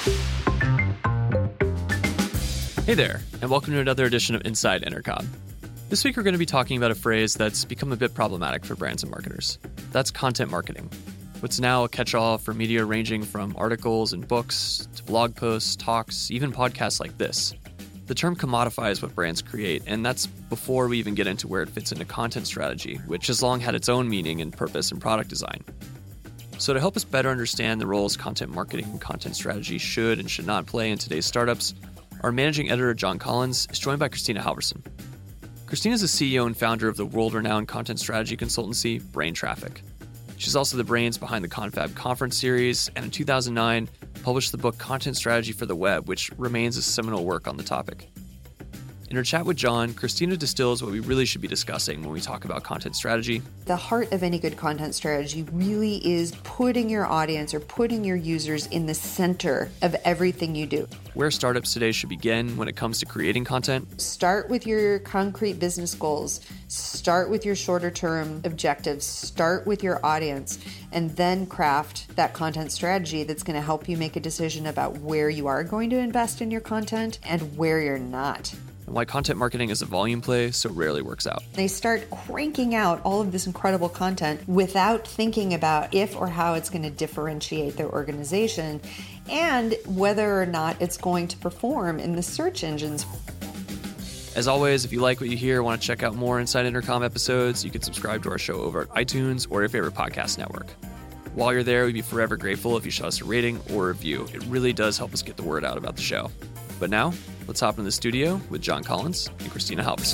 Hey there, and welcome to another edition of Inside Intercom. This week we're going to be talking about a phrase that's become a bit problematic for brands and marketers. That's content marketing. What's now a catch-all for media ranging from articles and books to blog posts, talks, even podcasts like this. The term commodifies what brands create, and that's before we even get into where it fits into content strategy, which has long had its own meaning and purpose in product design. So to help us better understand the roles content marketing and content strategy should and should not play in today's startups, our managing editor, John Collins, is joined by Christina Halvorson. Christina is the CEO and founder of the world-renowned content strategy consultancy, Brain Traffic. She's also the brains behind the Confab conference series, and in 2009, published the book Content Strategy for the Web, which remains a seminal work on the topic. In her chat with John, Christina distills what we really should be discussing when we talk about content strategy. The heart of any good content strategy really is putting your audience or putting your users in the center of everything you do. Where startups today should begin when it comes to creating content. Start with your concrete business goals. Start with your shorter term objectives. Start with your audience, and then craft that content strategy that's going to help you make a decision about where you are going to invest in your content and where you're not. And why content marketing is a volume play so rarely works out. They start cranking out all of this incredible content without thinking about if or how it's going to differentiate their organization and whether or not it's going to perform in the search engines. As always, if you like what you hear and want to check out more Inside Intercom episodes, you can subscribe to our show over at iTunes or your favorite podcast network. While you're there, we'd be forever grateful if you shot us a rating or a review. It really does help us get the word out about the show. But now, let's hop in the studio with John Collins and Christina Halvorson.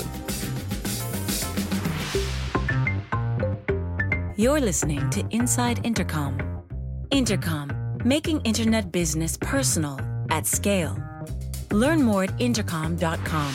You're listening to Inside Intercom. Intercom, making internet business personal at scale. Learn more at intercom.com.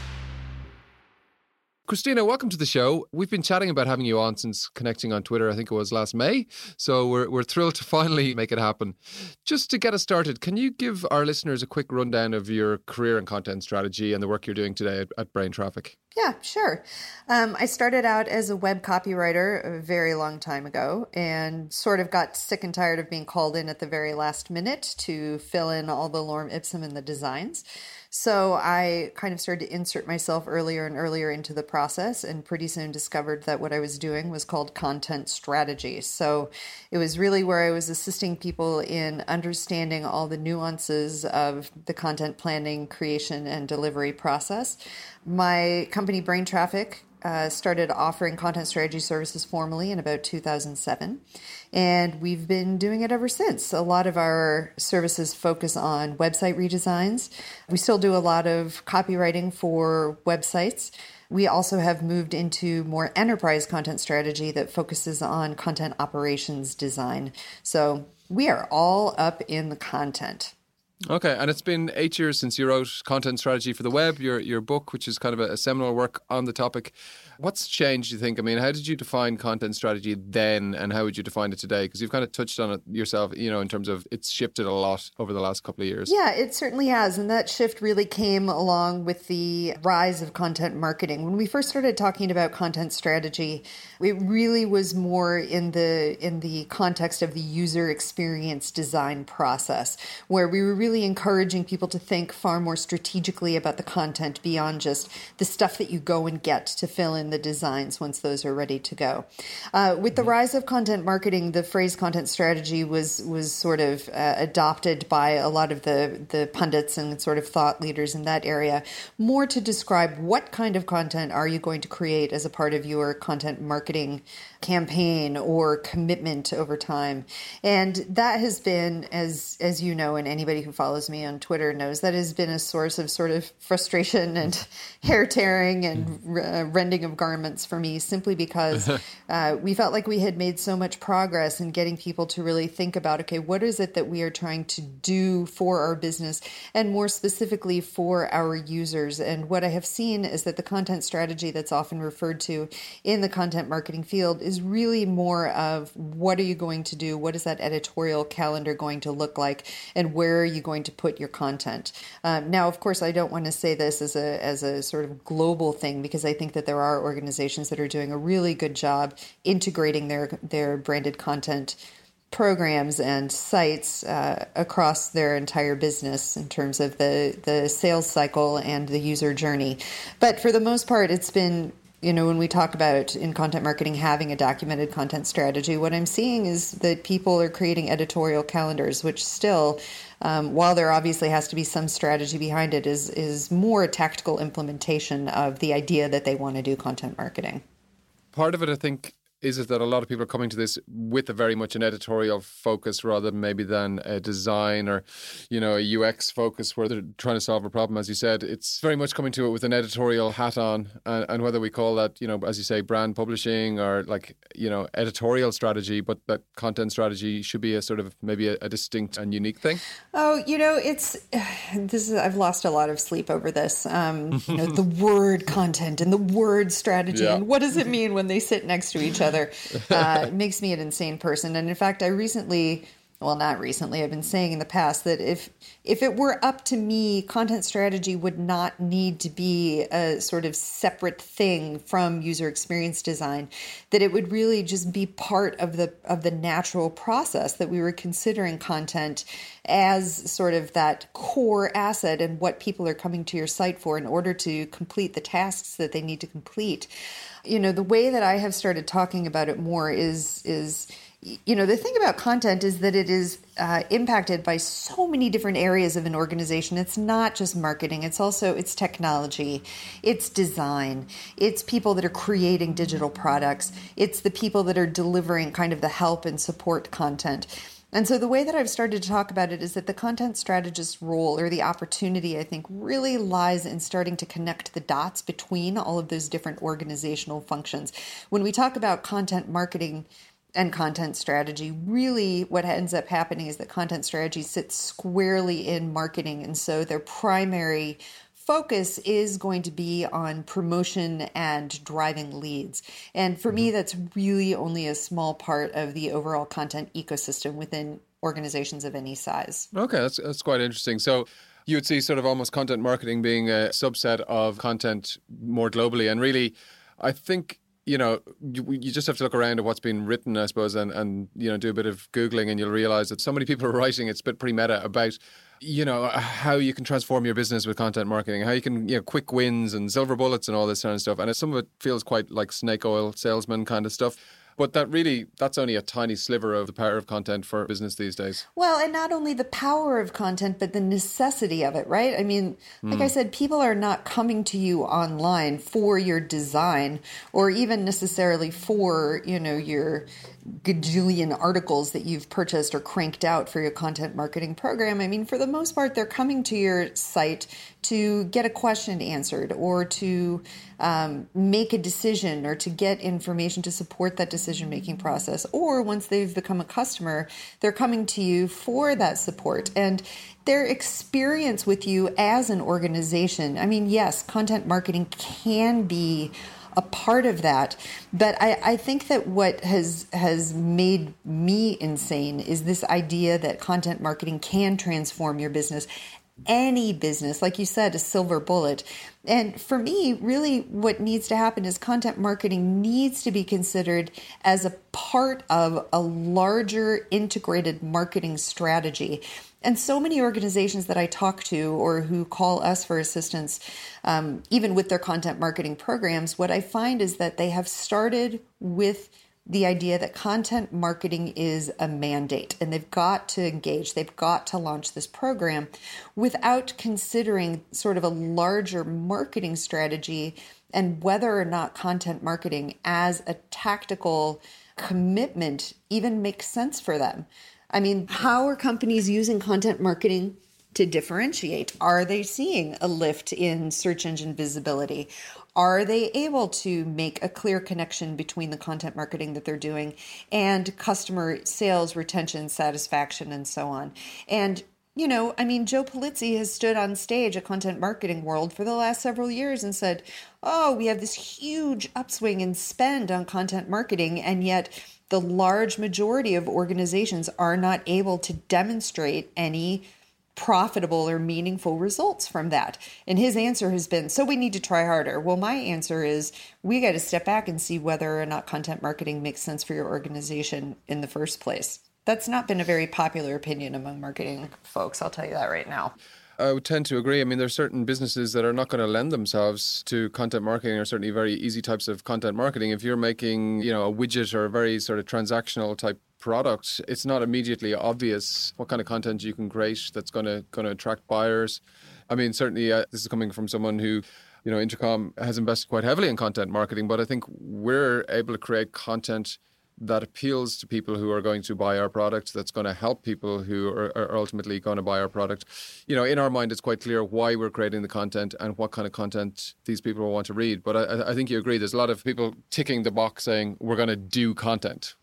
Christina, welcome to the show. We've been chatting about having you on since connecting on Twitter, I think it was last May. So we're thrilled to finally make it happen. Just to get us started, can you give our listeners a quick rundown of your career and content strategy and the work you're doing today at Brain Traffic? Yeah, sure. I started out as a web copywriter a very long time ago and sort of got sick and tired of being called in at the very last minute to fill in all the lorem ipsum in the designs. So I kind of started to insert myself earlier and earlier into the process and pretty soon discovered that what I was doing was called content strategy. So it was really where I was assisting people in understanding all the nuances of the content planning, creation, and delivery process. My company, Brain Traffic, started offering content strategy services formally in about 2007, and we've been doing it ever since. A lot of our services focus on website redesigns. We still do a lot of copywriting for websites. We also have moved into more enterprise content strategy that focuses on content operations design. So we are all up in the content. Okay, and it's been 8 years since you wrote Content Strategy for the Web, your book, which is kind of a seminal work on the topic. What's changed, do you think? I mean, how did you define content strategy then, and how would you define it today? Because you've kind of touched on it yourself, in terms of it's shifted a lot over the last couple of years. Yeah, it certainly has. And that shift really came along with the rise of content marketing. When we first started talking about content strategy, it really was more in the context of the user experience design process, where we were really encouraging people to think far more strategically about the content beyond just the stuff that you go and get to fill in the designs once those are ready to go. With the rise of content marketing, the phrase content strategy was sort of adopted by a lot of the pundits and sort of thought leaders in that area, more to describe what kind of content are you going to create as a part of your content marketing campaign or commitment over time. And that has been, as you know, and anybody who follows me on Twitter knows, that has been a source of sort of frustration and hair tearing and rending of garments for me, simply because we felt like we had made so much progress in getting people to really think about, okay, what is it that we are trying to do for our business and more specifically for our users? And what I have seen is that the content strategy that's often referred to in the content marketing field is really more of what are you going to do? What is that editorial calendar going to look like? And where are you going to put your content? Now, of course, I don't want to say this as a sort of global thing, because I think that there are organizations that are doing a really good job integrating their branded content programs and sites across their entire business in terms of the sales cycle and the user journey. But for the most part, it's been, when we talk about in content marketing having a documented content strategy, what I'm seeing is that people are creating editorial calendars, which still, while there obviously has to be some strategy behind it, is more a tactical implementation of the idea that they want to do content marketing. Part of it, I think, is it that a lot of people are coming to this with a very much an editorial focus rather than a design or, a UX focus where they're trying to solve a problem. As you said, it's very much coming to it with an editorial hat on, and whether we call that, as you say, brand publishing or editorial strategy, but that content strategy should be a sort of maybe a distinct and unique thing. Oh, I've lost a lot of sleep over this. The word content and the word strategy, and what does it mean when they sit next to each other? It makes me an insane person. And in fact, I've been saying in the past that if it were up to me, content strategy would not need to be a sort of separate thing from user experience design, that it would really just be part of the natural process, that we were considering content as sort of that core asset and what people are coming to your site for in order to complete the tasks that they need to complete. The way that I have started talking about it more is the thing about content is that it is impacted by so many different areas of an organization. It's not just marketing. It's technology, it's design, it's people that are creating digital products, it's the people that are delivering kind of the help and support content. And so the way that I've started to talk about it is that the content strategist role, or the opportunity, I think, really lies in starting to connect the dots between all of those different organizational functions. When we talk about content marketing and content strategy, really what ends up happening is that content strategy sits squarely in marketing. And so their primary focus is going to be on promotion and driving leads. And for me, that's really only a small part of the overall content ecosystem within organizations of any size. Okay, that's quite interesting. So you would see sort of almost content marketing being a subset of content more globally. And really, I think, you just have to look around at what's been written, I suppose, and do a bit of Googling, and you'll realize that so many people are writing, it's been pretty meta about how you can transform your business with content marketing, how you can, quick wins and silver bullets and all this kind of stuff. And some of it feels quite like snake oil salesman kind of stuff. But that's only a tiny sliver of the power of content for business these days. Well, and not only the power of content, but the necessity of it, right? I mean, like I said, people are not coming to you online for your design or even necessarily for, your gajillion articles that you've purchased or cranked out for your content marketing program. I mean, for the most part, they're coming to your site to get a question answered or to make a decision or to get information to support that decision-making process. Or once they've become a customer, they're coming to you for that support. And their experience with you as an organization, I mean, yes, content marketing can be a part of that. But I think that what has made me insane is this idea that content marketing can transform your business. Any business, like you said, a silver bullet. And for me, really what needs to happen is content marketing needs to be considered as a part of a larger integrated marketing strategy. And so many organizations that I talk to or who call us for assistance, even with their content marketing programs, what I find is that they have started with the idea that content marketing is a mandate and they've got to engage, they've got to launch this program without considering sort of a larger marketing strategy and whether or not content marketing as a tactical commitment even makes sense for them. I mean, how are companies using content marketing to differentiate? Are they seeing a lift in search engine visibility? Are they able to make a clear connection between the content marketing that they're doing and customer sales, retention, satisfaction, and so on? And, Joe Pulizzi has stood on stage at Content Marketing World for the last several years and said, we have this huge upswing in spend on content marketing, and yet the large majority of organizations are not able to demonstrate any profitable or meaningful results from that. And his answer has been, so we need to try harder. Well, my answer is we got to step back and see whether or not content marketing makes sense for your organization in the first place. That's not been a very popular opinion among marketing folks, I'll tell you that right now. I would tend to agree. I mean, there's certain businesses that are not going to lend themselves to content marketing, or certainly very easy types of content marketing. If you're making, a widget or a very sort of transactional type product, it's not immediately obvious what kind of content you can create that's going to attract buyers. I mean, certainly this is coming from someone who, Intercom has invested quite heavily in content marketing, but I think we're able to create content that appeals to people who are going to buy our product, that's going to help people who are ultimately going to buy our product. In our mind, it's quite clear why we're creating the content and what kind of content these people will want to read. But I think you agree, there's a lot of people ticking the box saying, we're going to do content.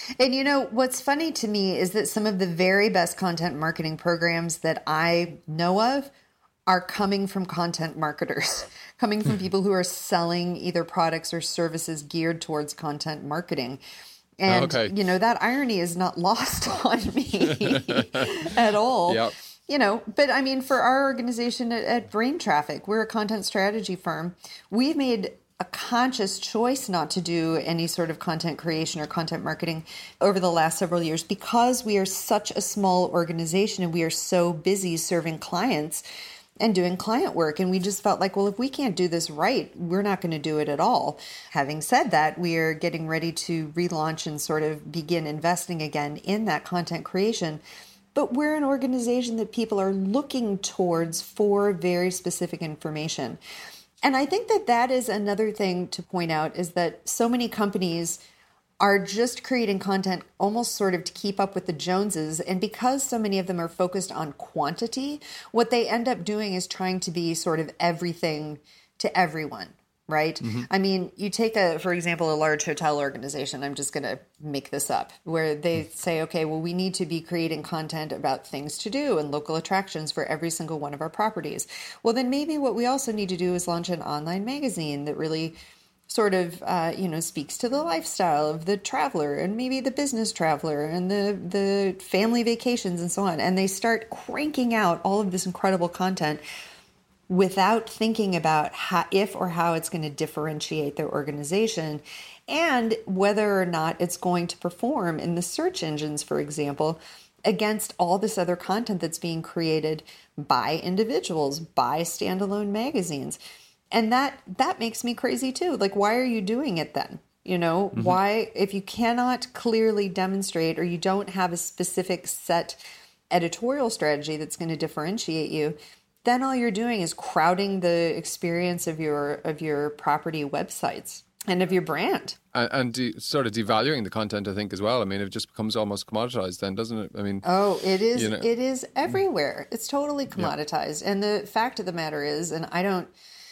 And what's funny to me is that some of the very best content marketing programs that I know of are coming from content marketers, coming from people who are selling either products or services geared towards content marketing. And, that irony is not lost on me at all. Yep. But I mean, for our organization at Brain Traffic, we're a content strategy firm. We've made a conscious choice not to do any sort of content creation or content marketing over the last several years because we are such a small organization and we are so busy serving clients and doing client work. And we just felt like, well, if we can't do this right, we're not going to do it at all. Having said that, we are getting ready to relaunch and sort of begin investing again in that content creation. But we're an organization that people are looking towards for very specific information. And I think that is another thing to point out, is that so many companies are just creating content almost sort of to keep up with the Joneses. And because so many of them are focused on quantity, what they end up doing is trying to be sort of everything to everyone, right? Mm-hmm. I mean, you take for example, a large hotel organization, I'm just going to make this up, where they say, okay, well, we need to be creating content about things to do and local attractions for every single one of our properties. Well, then maybe what we also need to do is launch an online magazine that really sort of, speaks to the lifestyle of the traveler and maybe the business traveler and the family vacations and so on. And they start cranking out all of this incredible content without thinking about how it's going to differentiate their organization and whether or not it's going to perform in the search engines, for example, against all this other content that's being created by individuals, by standalone magazines. And that makes me crazy too. Like, why are you doing it then? Mm-hmm. Why, if you cannot clearly demonstrate or you don't have a specific set editorial strategy that's going to differentiate you, then all you're doing is crowding the experience of your property websites and of your brand. And sort of devaluing the content, I think, as well. I mean, it just becomes almost commoditized then, doesn't it? I mean... Oh, it is. It is everywhere. It's totally commoditized. Yeah. And the fact of the matter is, and I don't...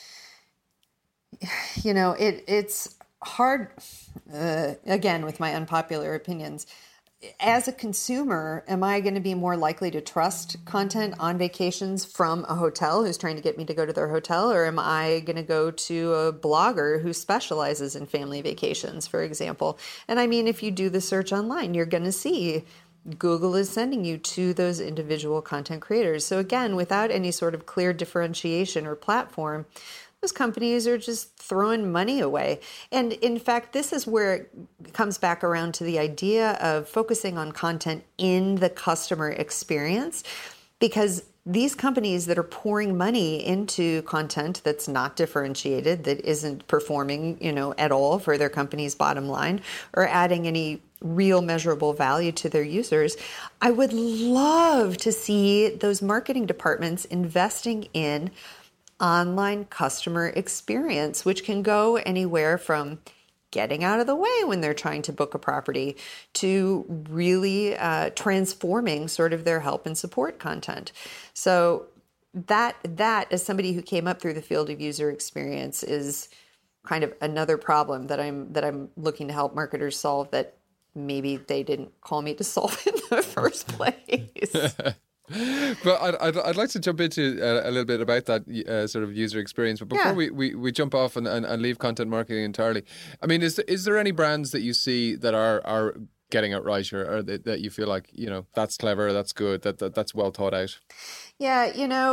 it's hard, again, with my unpopular opinions. As a consumer, am I going to be more likely to trust content on vacations from a hotel who's trying to get me to go to their hotel? Or am I going to go to a blogger who specializes in family vacations, for example? And I mean, if you do the search online, you're going to see Google is sending you to those individual content creators. So again, without any sort of clear differentiation or platform, those companies are just throwing money away. And in fact, this is where it comes back around to the idea of focusing on content in the customer experience, because these companies that are pouring money into content that's not differentiated, that isn't performing, at all for their company's bottom line or adding any real measurable value to their users, I would love to see those marketing departments investing in online customer experience, which can go anywhere from getting out of the way when they're trying to book a property to really transforming sort of their help and support content. So that as somebody who came up through the field of user experience is kind of another problem that I'm looking to help marketers solve that maybe they didn't call me to solve in the first place. But I'd like to jump into a little bit about that sort of user experience. But before we jump off and leave content marketing entirely, I mean, is there any brands that you see that are getting it right, or that you feel like, that's clever, that's good, that's well thought out? Yeah,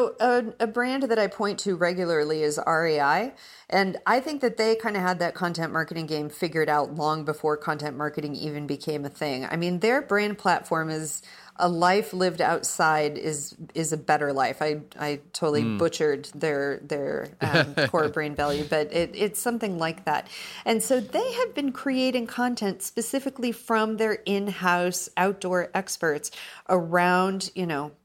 a brand that I point to regularly is REI. And I think that they kind of had that content marketing game figured out long before content marketing even became a thing. I mean, their brand platform is a life lived outside is a better life. I totally butchered their core brand value, but it's something like that. And so they have been creating content specifically from their in-house outdoor experts around,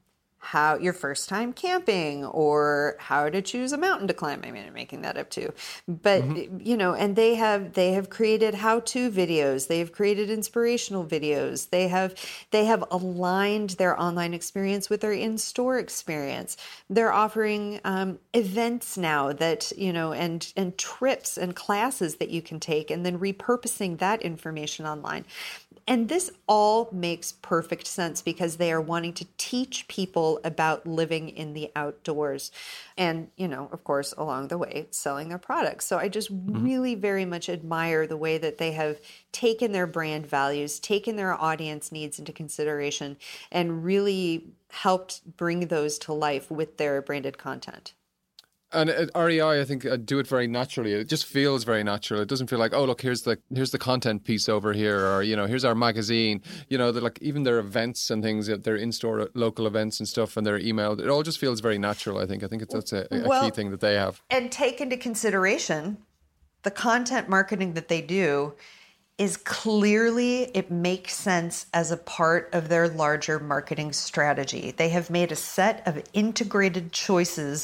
how your first time camping or how to choose a mountain to climb. I mean, I'm making that up too. But, and they have created how-to videos. They have created inspirational videos. They have aligned their online experience with their in-store experience. They're offering events now that, and trips and classes that you can take and then repurposing that information online. And this all makes perfect sense because they are wanting to teach people about living in the outdoors and, of course, along the way, selling their products. So I just really very much admire the way that they have taken their brand values, taken their audience needs into consideration, and really helped bring those to life with their branded content. And at REI, I think, do it very naturally. It just feels very natural. It doesn't feel like, oh, look, here's the content piece over here, or, here's our magazine. They're like, even their events and things, their in-store local events and stuff, and their email, it all just feels very natural, I think. I think that's a key thing that they have. And take into consideration the content marketing that they do is clearly, it makes sense as a part of their larger marketing strategy. They have made a set of integrated choices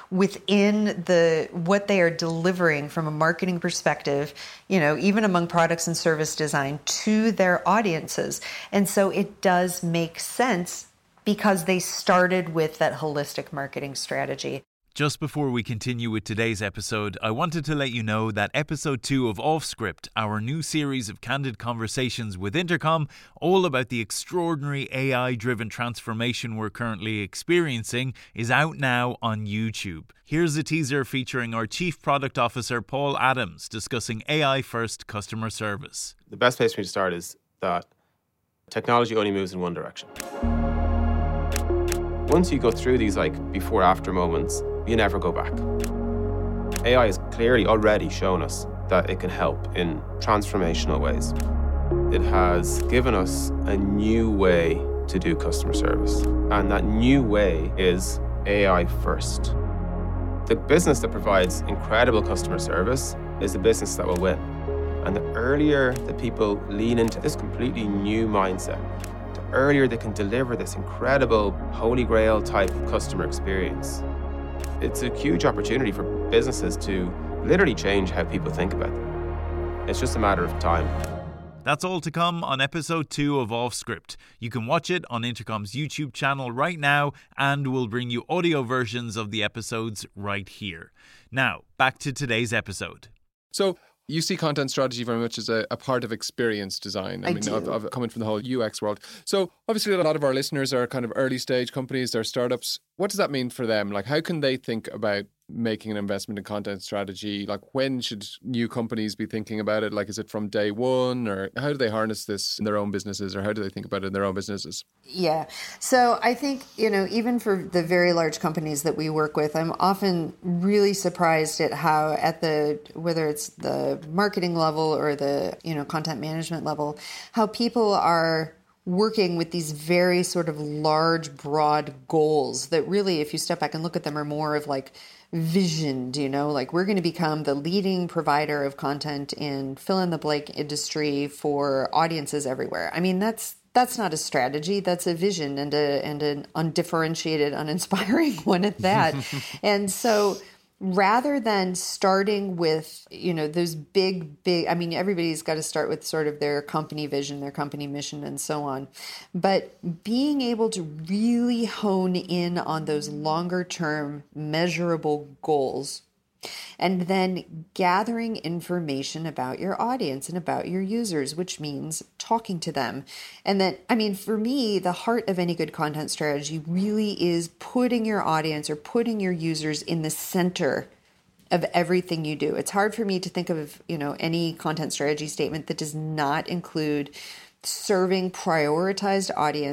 within what they are delivering from a marketing perspective, even among products and service design to their audiences. And so it does make sense because they started with that holistic marketing strategy. Just before we continue with today's episode, I wanted to let you know that episode 2 of Off Script, our new series of candid conversations with Intercom, all about the extraordinary AI-driven transformation we're currently experiencing, is out now on YouTube. Here's a teaser featuring our Chief Product Officer, Paul Adams, discussing AI-first customer service. The best place for me to start is that technology only moves in one direction. Once you go through these before-after moments, you never go back. AI has clearly already shown us that it can help in transformational ways. It has given us a new way to do customer service, and that new way is AI first. The business that provides incredible customer service is the business that will win. And the earlier that people lean into this completely new mindset, the earlier they can deliver this incredible holy grail type of customer experience. It's a huge opportunity for businesses to literally change how people think about them. It's just a matter of time. That's all to come on episode 2 of Off Script. You can watch it on Intercom's YouTube channel right now, and we'll bring you audio versions of the episodes right here. Now, back to today's episode. So you see content strategy very much as a part of experience design. I mean, of coming from the whole UX world. So obviously a lot of our listeners are kind of early stage companies, they're startups. What does that mean for them? Like, how can they think about making an investment in content strategy? Like, when should new companies be thinking about it? Like, is it from day one, or how do they harness this in their own businesses, or how do they think about it in their own businesses? Yeah. So I think, even for the very large companies that we work with, I'm often really surprised at how whether it's the marketing level or the, content management level, how people are working with these very sort of large, broad goals that really, if you step back and look at them, are more of visioned, we're going to become the leading provider of content in fill in the blank industry for audiences everywhere. I mean, that's not a strategy. That's a vision and an undifferentiated, uninspiring one at that. And so rather than starting with, those big, I mean, everybody's got to start with sort of their company vision, their company mission, and so on. But being able to really hone in on those longer term measurable goals, and then gathering information about your audience and about your users, which means talking to them. And then, I mean, for me, the heart of any good content strategy really is putting your audience or putting your users in the center of everything you do. It's hard for me to think of, any content strategy statement that does not include serving prioritized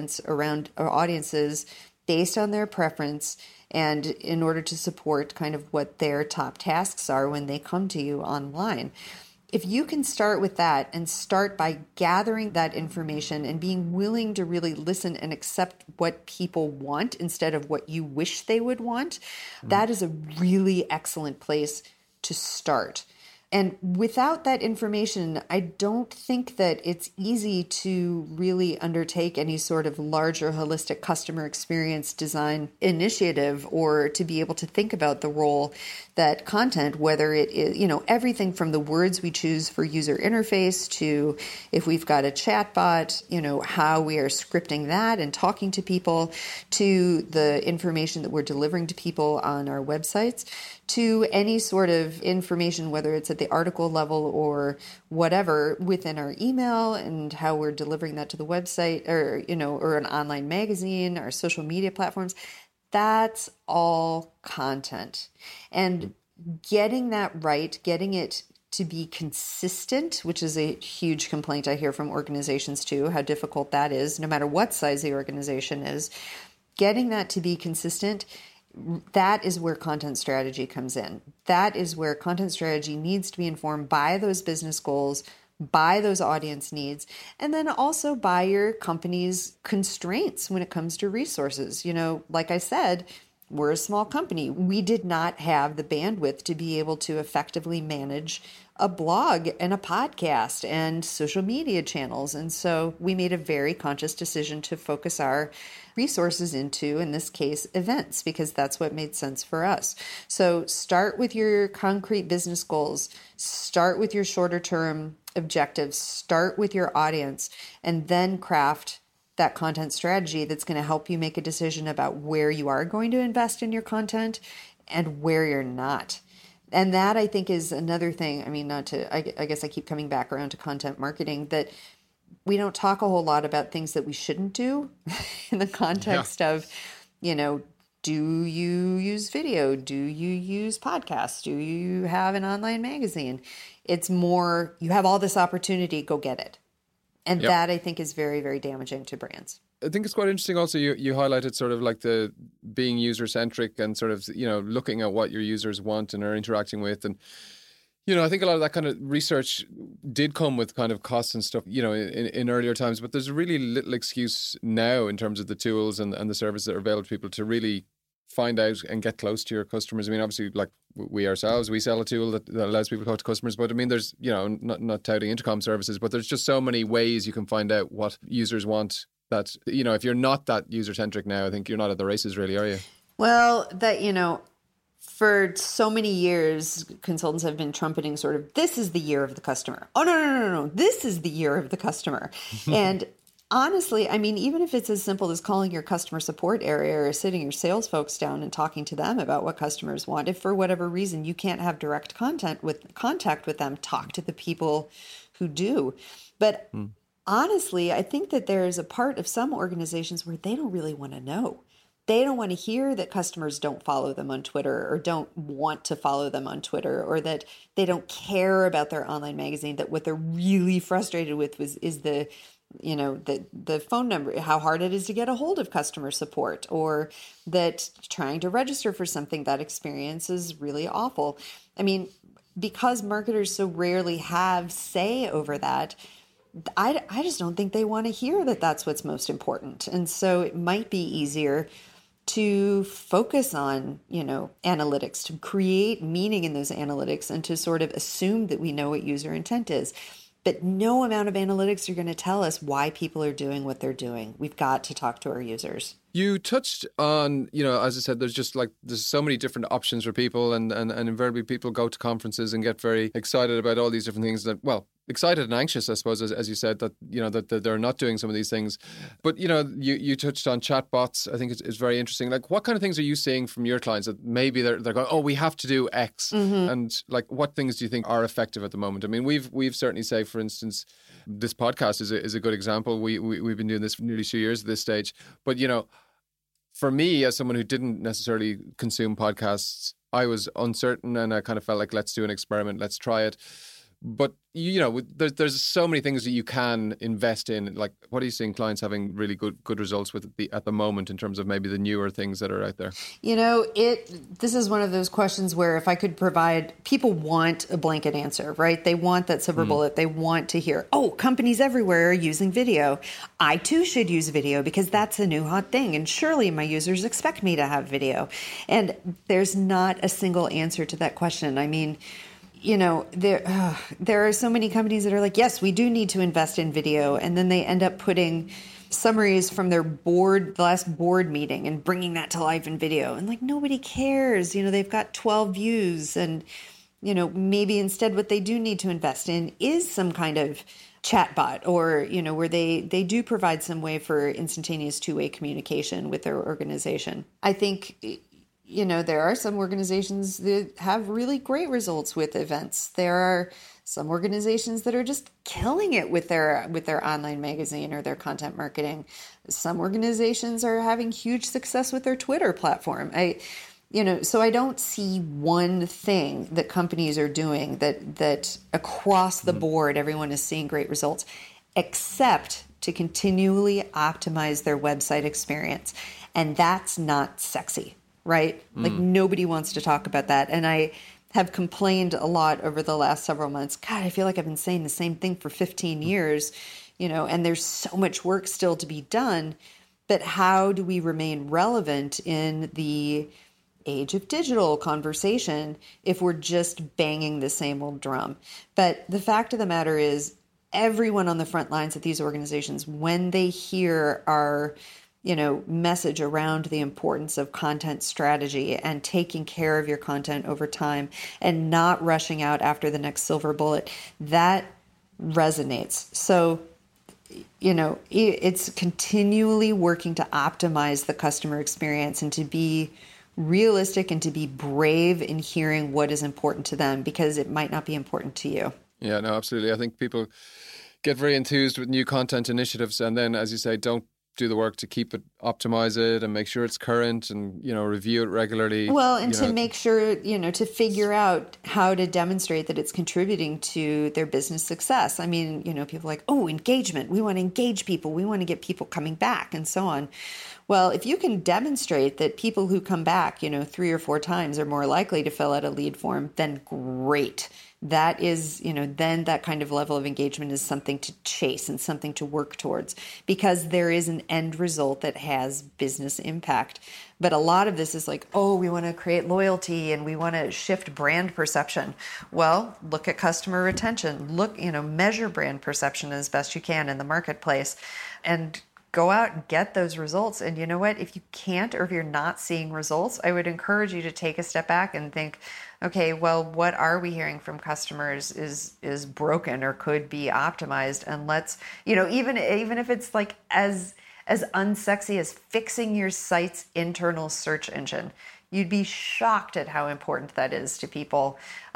audiences based on their preference, and in order to support kind of what their top tasks are when they come to you online. If you can start with that and start by gathering that information and being willing to really listen and accept what people want instead of what you wish they would want, that is a really excellent place to start. And without that information, I don't think that it's easy to really undertake any sort of larger holistic customer experience design initiative, or to be able to think about the role that content, whether it is, everything from the words we choose for user interface to if we've got a chatbot, how we are scripting that and talking to people, to the information that we're delivering to people on our websites, to any sort of information, whether it's at the article level or whatever within our email, and how we're delivering that to the website or an online magazine, our social media platforms. That's all content. And getting that right, getting it to be consistent, which is a huge complaint I hear from organizations too, how difficult that is, no matter what size the organization is. Getting that to be consistent, that is where content strategy comes in. That is where content strategy needs to be informed by those business goals, by those audience needs, and then also by your company's constraints when it comes to resources. Like I said, we're a small company. We did not have the bandwidth to be able to effectively manage a blog and a podcast and social media channels. And so we made a very conscious decision to focus our resources into, in this case, events, because that's what made sense for us. So start with your concrete business goals, start with your shorter term objectives, start with your audience, and then craft that content strategy that's going to help you make a decision about where you are going to invest in your content and where you're not. And that, I think, is another thing. I guess I keep coming back around to content marketing, that we don't talk a whole lot about things that we shouldn't do in the context of, do you use video? Do you use podcasts? Do you have an online magazine? It's more, you have all this opportunity, go get it. And that, I think, is very, very damaging to brands. I think it's quite interesting also, you highlighted sort of like the being user-centric and sort of, looking at what your users want and are interacting with. And, I think a lot of that kind of research did come with kind of costs and stuff, in earlier times. But there's really little excuse now in terms of the tools and the services that are available to people to really find out and get close to your customers. Obviously, like we ourselves, we sell a tool that allows people to talk to customers. But there's, not touting intercom services, but there's just so many ways you can find out what users want that, if you're not that user-centric now, I think you're not at the races really, are you? Well, for so many years, consultants have been trumpeting sort of, this is the year of the customer. Oh, no. This is the year of the customer. And honestly, even if it's as simple as calling your customer support area or sitting your sales folks down and talking to them about what customers want, if for whatever reason you can't have direct contact with them, talk to the people who do. But honestly, I think that there's a part of some organizations where they don't really want to know. They don't want to hear that customers don't follow them on Twitter or don't want to follow them on Twitter, or that they don't care about their online magazine, that what they're really frustrated with is the phone number, how hard it is to get a hold of customer support, or that trying to register for something, that experience is really awful. Because marketers so rarely have say over that, I just don't think they want to hear that that's what's most important. And so it might be easier to focus on, analytics, to create meaning in those analytics, and to sort of assume that we know what user intent is. But no amount of analytics are going to tell us why people are doing what they're doing. We've got to talk to our users. You touched on, as I said, there's so many different options for people, and invariably people go to conferences and get very excited about all these different things excited and anxious, I suppose, as you said, that, that they're not doing some of these things. But, you touched on chatbots. I think it's very interesting. Like, what kind of things are you seeing from your clients that maybe they're going, oh, we have to do X? Mm-hmm. And what things do you think are effective at the moment? We've certainly say, for instance, this podcast is a good example. We've been doing this for nearly 2 years at this stage. But, for me, as someone who didn't necessarily consume podcasts, I was uncertain and I kind of felt like, let's do an experiment, let's try it. But, there's so many things that you can invest in. Like, what are you seeing clients having really good results with at the moment in terms of maybe the newer things that are out there? This is one of those questions where if I could provide, people want a blanket answer, right? They want that silver bullet. They want to hear, oh, companies everywhere are using video. I too should use video because that's a new hot thing. And surely my users expect me to have video. And there's not a single answer to that question. I mean, there are so many companies that are like, yes, we do need to invest in video. And then they end up putting summaries from their the last board meeting and bringing that to life in video. And like, nobody cares. They've got 12 views. And, maybe instead what they do need to invest in is some kind of chatbot or, where they do provide some way for instantaneous two-way communication with their organization. I think there are some organizations that have really great results with events. There are some organizations that are just killing it with their online magazine or their content marketing. Some organizations are having huge success with their Twitter platform. So I don't see one thing that companies are doing that across the board, everyone is seeing great results, except to continually optimize their website experience. And that's not sexy. Right? Like nobody wants to talk about that. And I have complained a lot over the last several months. God, I feel like I've been saying the same thing for 15 years, and there's so much work still to be done. But how do we remain relevant in the age of digital conversation if we're just banging the same old drum? But the fact of the matter is, everyone on the front lines of these organizations, when they hear our message around the importance of content strategy and taking care of your content over time and not rushing out after the next silver bullet, that resonates. So, it's continually working to optimize the customer experience and to be realistic and to be brave in hearing what is important to them because it might not be important to you. Yeah, no, absolutely. I think people get very enthused with new content initiatives and then, as you say, don't do the work to keep it, optimize it and make sure it's current and, review it regularly. Well, and to make sure, to figure out how to demonstrate that it's contributing to their business success. I mean, people are like, oh, engagement. We want to engage people. We want to get people coming back and so on. Well, if you can demonstrate that people who come back, 3 or 4 times are more likely to fill out a lead form, then great. That is, then that kind of level of engagement is something to chase and something to work towards because there is an end result that has business impact. But a lot of this is like, oh, we want to create loyalty and we want to shift brand perception. Well, look at customer retention. Look, measure brand perception as best you can in the marketplace and go out and get those results. And you know what? If you can't or if you're not seeing results, I would encourage you to take a step back and think, okay, well, what are we hearing from customers is broken or could be optimized? And let's, even if it's like as unsexy as fixing your site's internal search engine, you'd be shocked at how important that is to people.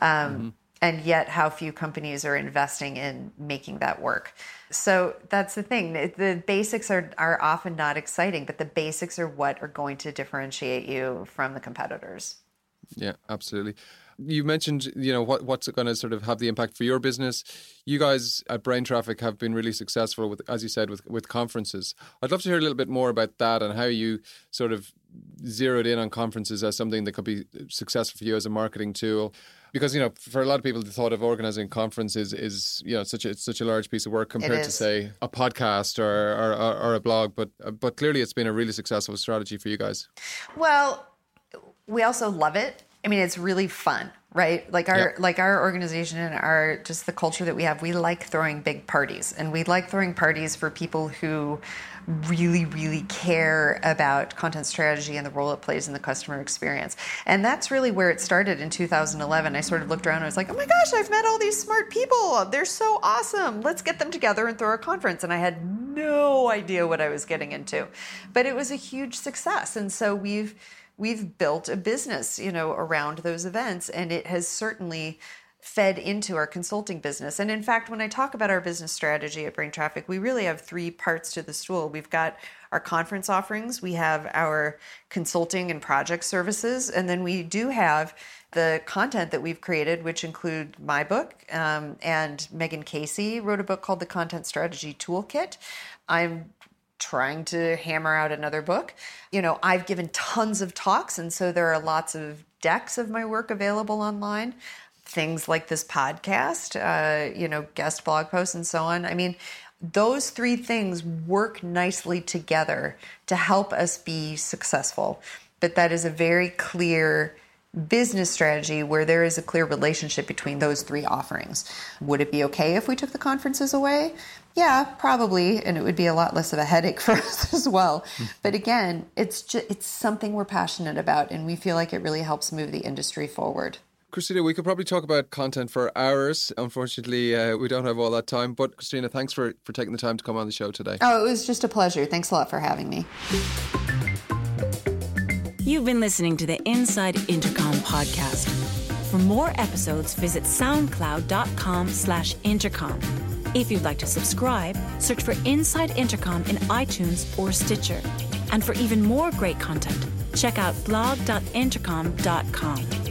And yet how few companies are investing in making that work. So that's the thing. The basics are often not exciting, but the basics are what are going to differentiate you from the competitors. Yeah, absolutely. You mentioned, what's going to sort of have the impact for your business. You guys at Brain Traffic have been really successful with, as you said, with conferences. I'd love to hear a little bit more about that and how you sort of zeroed in on conferences as something that could be successful for you as a marketing tool. Because, for a lot of people, the thought of organizing conferences is such a large piece of work compared to, say, a podcast or a blog. But clearly it's been a really successful strategy for you guys. Well, we also love it. I mean, it's really fun, right? Like our organization and our just the culture that we have, we like throwing big parties, and we like throwing parties for people who really, really care about content strategy and the role it plays in the customer experience. And that's really where it started in 2011. I sort of looked around and I was like, oh my gosh, I've met all these smart people. They're so awesome. Let's get them together and throw a conference. And I had no idea what I was getting into, but it was a huge success. And so we've built a business, around those events, and it has certainly fed into our consulting business. And in fact, when I talk about our business strategy at Brain Traffic, we really have 3 parts to the stool. We've got our conference offerings. We have our consulting and project services. And then we do have the content that we've created, which include my book, and Megan Casey wrote a book called The Content Strategy Toolkit. I'm trying to hammer out another book. I've given tons of talks, and so there are lots of decks of my work available online. Things like this podcast, guest blog posts and so on. I mean, those three things work nicely together to help us be successful. But that is a very clear business strategy where there is a clear relationship between those three offerings. Would it be okay if we took the conferences away? Yeah, probably, and it would be a lot less of a headache for us as well. But again, it's something we're passionate about, and we feel like it really helps move the industry forward. Christina, we could probably talk about content for hours. Unfortunately, we don't have all that time. But Christina, thanks for taking the time to come on the show today. Oh, it was just a pleasure. Thanks a lot for having me. You've been listening to the Inside Intercom podcast. For more episodes, visit soundcloud.com/intercom. If you'd like to subscribe, search for Inside Intercom in iTunes or Stitcher. And for even more great content, check out blog.intercom.com.